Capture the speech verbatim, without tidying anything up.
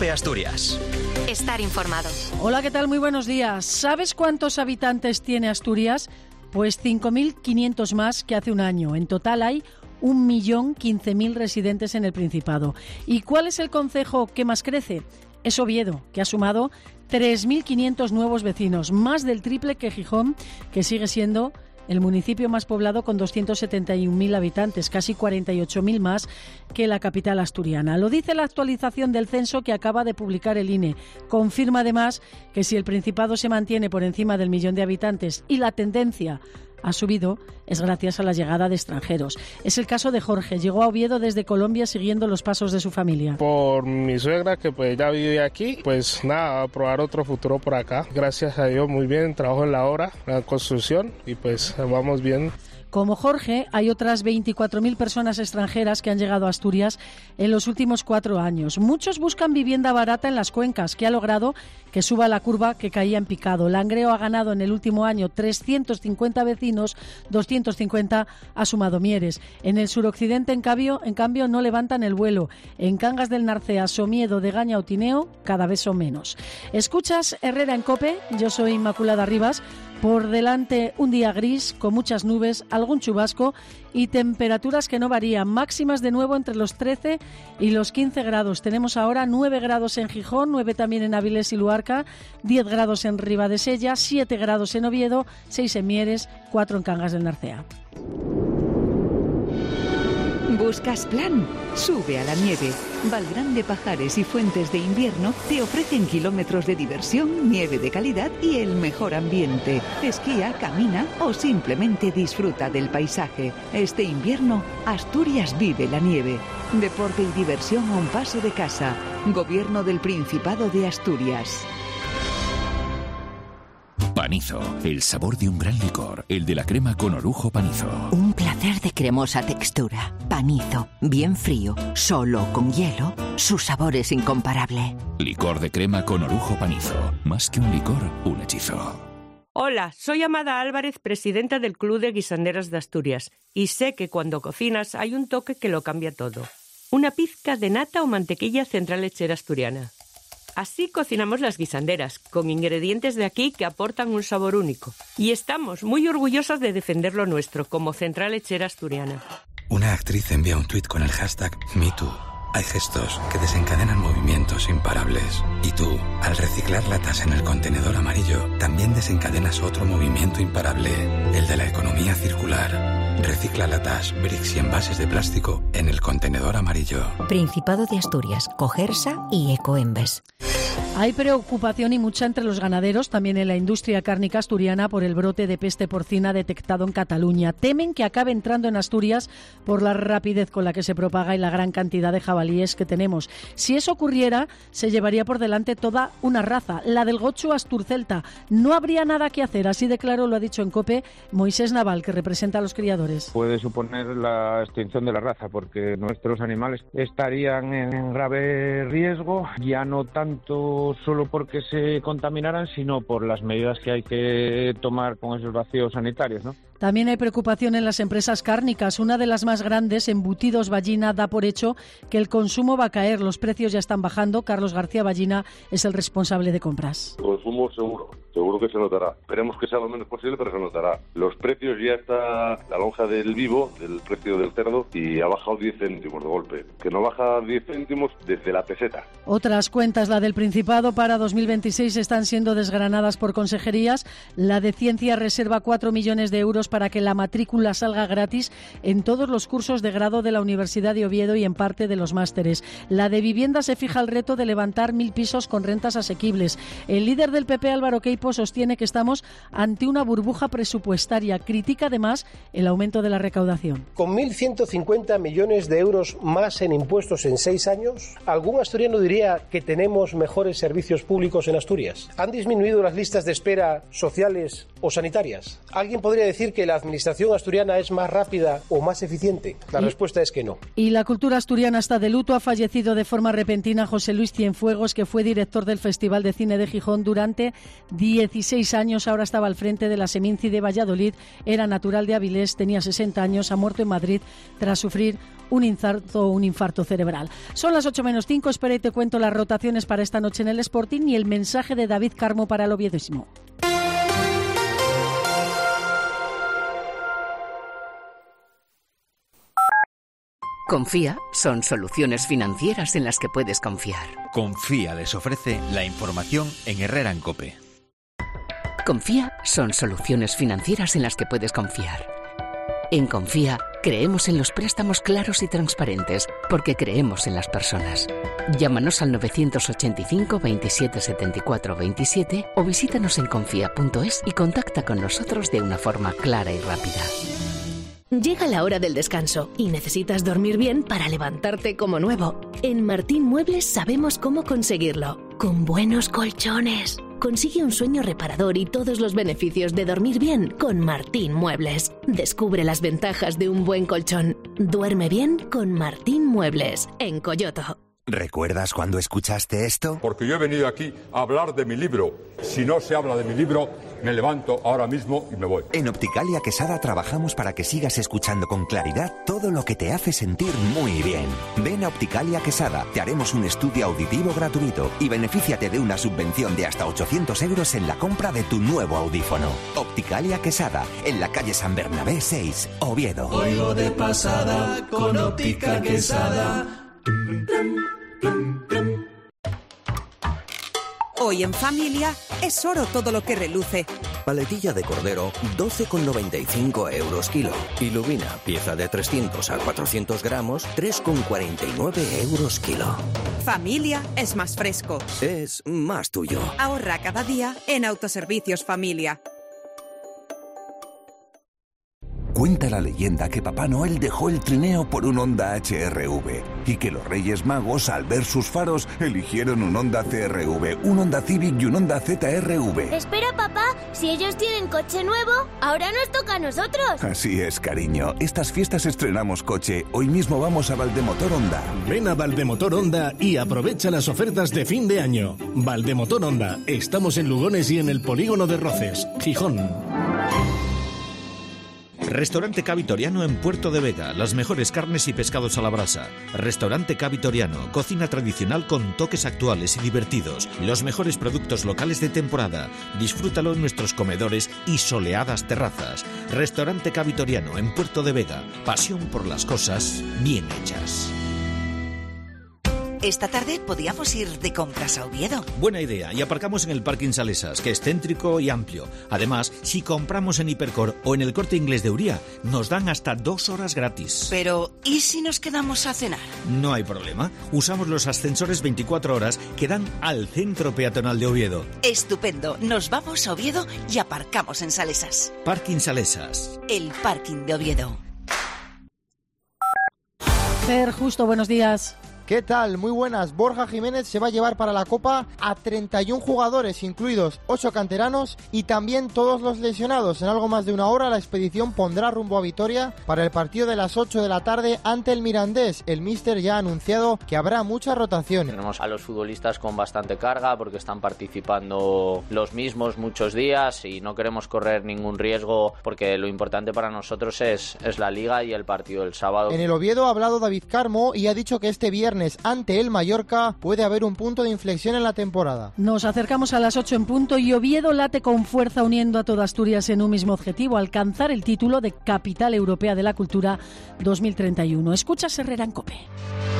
COPE Asturias. Estar informado. Hola, ¿qué tal? Muy buenos días. ¿Sabes cuántos habitantes tiene Asturias? Pues cinco mil quinientos más que hace un año. En total hay un millón quince mil residentes en el Principado. ¿Y cuál es el concejo que más crece? Es Oviedo, que ha sumado tres mil quinientos nuevos vecinos, más del triple que Gijón, que sigue siendo el municipio más poblado con doscientos setenta y un mil habitantes, casi cuarenta y ocho mil más que la capital asturiana. Lo dice la actualización del censo que acaba de publicar el I N E. Confirma además que si el Principado se mantiene por encima del millón de habitantes y la tendencia ha subido, es gracias a la llegada de extranjeros. Es el caso de Jorge. Llegó a Oviedo desde Colombia siguiendo los pasos de su familia. Por mi suegra, que pues ya vive aquí, pues nada, a probar otro futuro por acá. Gracias a Dios, muy bien, trabajo en la obra, en la construcción, y pues vamos bien. Como Jorge, hay otras veinticuatro mil personas extranjeras que han llegado a Asturias en los últimos cuatro años. Muchos buscan vivienda barata en las cuencas, que ha logrado que suba la curva que caía en picado. Langreo ha ganado en el último año trescientos cincuenta vecinos, doscientos cincuenta ha sumado Mieres. En el suroccidente, en cambio, en cambio, no levantan el vuelo. En Cangas del Narcea, Somiedo, Degaña o Tineo, cada vez son menos. Escuchas Herrera en COPE, yo soy Inmaculada Rivas. Por delante un día gris, con muchas nubes, algún chubasco y temperaturas que no varían. Máximas de nuevo entre los trece y los quince grados. Tenemos ahora nueve grados en Gijón, nueve también en Avilés y Luarca, diez grados en Ribadesella, siete grados en Oviedo, seis en Mieres, cuatro en Cangas del Narcea. ¿Buscas plan? Sube a la nieve. Valgrande, Pajares y Fuentes de Invierno te ofrecen kilómetros de diversión, nieve de calidad y el mejor ambiente. Esquía, camina o simplemente disfruta del paisaje. Este invierno, Asturias vive la nieve. Deporte y diversión a un paso de casa. Gobierno del Principado de Asturias. Panizo, el sabor de un gran licor, el de la crema con orujo Panizo. Un placer de cremosa textura. Panizo, bien frío, solo con hielo, su sabor es incomparable. Licor de crema con orujo Panizo, más que un licor, un hechizo. Hola, soy Amada Álvarez, presidenta del Club de Guisanderas de Asturias, y sé que cuando cocinas hay un toque que lo cambia todo. Una pizca de nata o mantequilla central lechera asturiana. Así cocinamos las guisanderas, con ingredientes de aquí que aportan un sabor único. Y estamos muy orgullosas de defender lo nuestro, como Central Lechera Asturiana. Una actriz envía un tuit con el hashtag MeToo. Hay gestos que desencadenan movimientos imparables. Y tú, al reciclar latas en el contenedor amarillo, también desencadenas otro movimiento imparable, el de la economía circular. Recicla latas, bricks y envases de plástico en el contenedor amarillo. Principado de Asturias, Cogersa y Ecoembes. Hay preocupación y mucha entre los ganaderos, también en la industria cárnica asturiana, por el brote de peste porcina detectado en Cataluña. Temen que acabe entrando en Asturias por la rapidez con la que se propaga y la gran cantidad de jabalíes que tenemos. Si eso ocurriera, se llevaría por delante toda una raza, la del gochu asturcelta. No habría nada que hacer, así de claro lo ha dicho en COPE Moisés Naval, que representa a los criadores. Puede suponer la extinción de la raza, porque nuestros animales estarían en grave riesgo, ya no tanto solo porque se contaminaran, sino por las medidas que hay que tomar con esos vacíos sanitarios, ¿no? También hay preocupación en las empresas cárnicas. Una de las más grandes, Embutidos Ballina, da por hecho que el consumo va a caer. Los precios ya están bajando. Carlos García Ballina es el responsable de compras. El consumo seguro, seguro que se notará. Esperemos que sea lo menos posible, pero se notará. Los precios, ya está la lonja del vivo, del precio del cerdo, y ha bajado diez céntimos de golpe. Que no baja diez céntimos desde la peseta. Otras cuentas, la del Principado para dos mil veintiséis, están siendo desgranadas por consejerías. La de Ciencia reserva cuatro millones de euros para que la matrícula salga gratis en todos los cursos de grado de la Universidad de Oviedo y en parte de los másteres. La de Vivienda se fija el reto de levantar mil pisos con rentas asequibles. El líder del P P, Álvaro Queipo, sostiene que estamos ante una burbuja presupuestaria. Critica además el aumento de la recaudación. Con mil ciento cincuenta millones de euros más en impuestos en seis años, ¿algún asturiano diría que tenemos mejores servicios públicos en Asturias? ¿Han disminuido las listas de espera sociales o sanitarias? ¿Alguien podría decir que que la administración asturiana es más rápida o más eficiente? La y, respuesta es que no. Y la cultura asturiana está de luto. Ha fallecido de forma repentina José Luis Cienfuegos, que fue director del Festival de Cine de Gijón durante dieciséis años. Ahora estaba al frente de la Seminci de Valladolid. Era natural de Avilés, tenía sesenta años, ha muerto en Madrid tras sufrir un infarto, un infarto cerebral. Son las ocho menos cinco, espera y te cuento las rotaciones para esta noche en el Sporting y el mensaje de David Carmo para el oviedismo. Confía son soluciones financieras en las que puedes confiar. Confía les ofrece la información en Herrera en COPE. Confía son soluciones financieras en las que puedes confiar. En Confía creemos en los préstamos claros y transparentes porque creemos en las personas. Llámanos al novecientos ochenta y cinco, veintisiete, setenta y cuatro, veintisiete o visítanos en confía punto es y contacta con nosotros de una forma clara y rápida. Llega la hora del descanso y necesitas dormir bien para levantarte como nuevo. En Martín Muebles sabemos cómo conseguirlo. Con buenos colchones. Consigue un sueño reparador y todos los beneficios de dormir bien con Martín Muebles. Descubre las ventajas de un buen colchón. Duerme bien con Martín Muebles, en Coyoto. ¿Recuerdas cuando escuchaste esto? Porque yo he venido aquí a hablar de mi libro. Si no se habla de mi libro, me levanto ahora mismo y me voy. En Opticalia Quesada trabajamos para que sigas escuchando con claridad todo lo que te hace sentir muy bien. Ven a Opticalia Quesada, te haremos un estudio auditivo gratuito y benefíciate de una subvención de hasta ochocientos euros en la compra de tu nuevo audífono. Opticalia Quesada, en la calle San Bernabé seis, Oviedo. Oigo de pasada con Óptica Quesada. Hoy en familia es oro todo lo que reluce. Paletilla de cordero, doce con noventa y cinco euros kilo. Y lubina, pieza de trescientos a cuatrocientos gramos, tres con cuarenta y nueve euros kilo. Familia es más fresco. Es más tuyo. Ahorra cada día en Autoservicios Familia. Cuenta la leyenda que Papá Noel dejó el trineo por un Honda H R V y que los Reyes Magos, al ver sus faros, eligieron un Honda C R V, un Honda Civic y un Honda Z R V. Espera, papá, si ellos tienen coche nuevo, ahora nos toca a nosotros. Así es, cariño. Estas fiestas estrenamos coche. Hoy mismo vamos a Valdemotor Honda. Ven a Valdemotor Honda y aprovecha las ofertas de fin de año. Valdemotor Honda. Estamos en Lugones y en el Polígono de Roces, Gijón. Restaurante Cavitoriano en Puerto de Vega, las mejores carnes y pescados a la brasa. Restaurante Cavitoriano, cocina tradicional con toques actuales y divertidos. Los mejores productos locales de temporada. Disfrútalo en nuestros comedores y soleadas terrazas. Restaurante Cavitoriano en Puerto de Vega, pasión por las cosas bien hechas. Esta tarde podíamos ir de compras a Oviedo. Buena idea, y aparcamos en el Parking Salesas, que es céntrico y amplio. Además, si compramos en Hipercor o en el Corte Inglés de Uría, nos dan hasta dos horas gratis. Pero, ¿y si nos quedamos a cenar? No hay problema. Usamos los ascensores veinticuatro horas que dan al centro peatonal de Oviedo. Estupendo. Nos vamos a Oviedo y aparcamos en Salesas. Parking Salesas. El parking de Oviedo. Fer, Justo, buenos días. ¿Qué tal? Muy buenas. Borja Jiménez se va a llevar para la Copa a treinta y un jugadores, incluidos ocho canteranos y también todos los lesionados. En algo más de una hora la expedición pondrá rumbo a Vitoria para el partido de las ocho de la tarde ante el Mirandés. El míster ya ha anunciado que habrá mucha rotación. Tenemos a los futbolistas con bastante carga porque están participando los mismos muchos días y no queremos correr ningún riesgo porque lo importante para nosotros es, es la Liga y el partido del sábado. En el Oviedo ha hablado David Carmo y ha dicho que este viernes ante el Mallorca puede haber un punto de inflexión en la temporada. Nos acercamos a las ocho en punto y Oviedo late con fuerza uniendo a toda Asturias en un mismo objetivo, alcanzar el título de Capital Europea de la Cultura dos mil treinta y uno. Escuchas Herrera en COPE.